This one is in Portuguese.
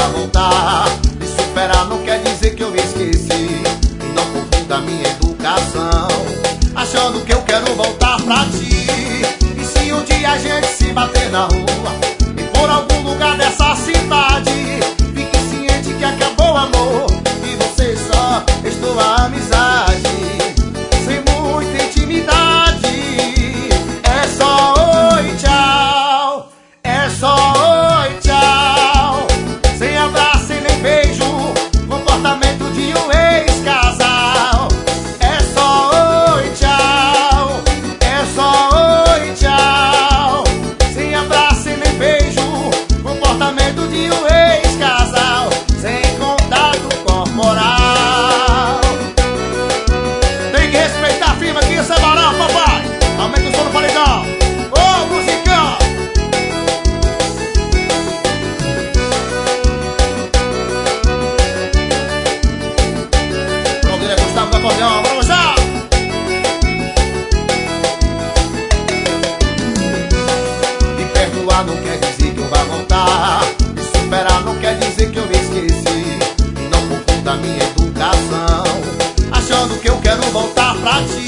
vá voltar. Me superar não quer dizer que eu esqueci. E não confunda minha educação achando que eu quero voltar pra ti. E se um dia a gente se bater na rua e por algum lugar dessa cidade, fique ciente que acabou o amor e você só estou a amizade. Sem muita intimidade, é só oi, tchau. É só oi, tchau. Sem abraço e nem beijo, comportamento de um ex-casal. É só oi, tchau. É só oi, tchau. Sem abraço e nem beijo, comportamento de um ex-casal. Sem contato corporal. Tem que respeitar a firma aqui, essa moral, papai. Aumenta o som no paredão. Ô, musicão. Caldeira Gustavo do acordeão, vamos já. Me perdoar não quer dizer que eu vá voltar. Me superar não quer dizer que eu me esqueci. E não confunda minha educação achando que eu quero voltar pra ti.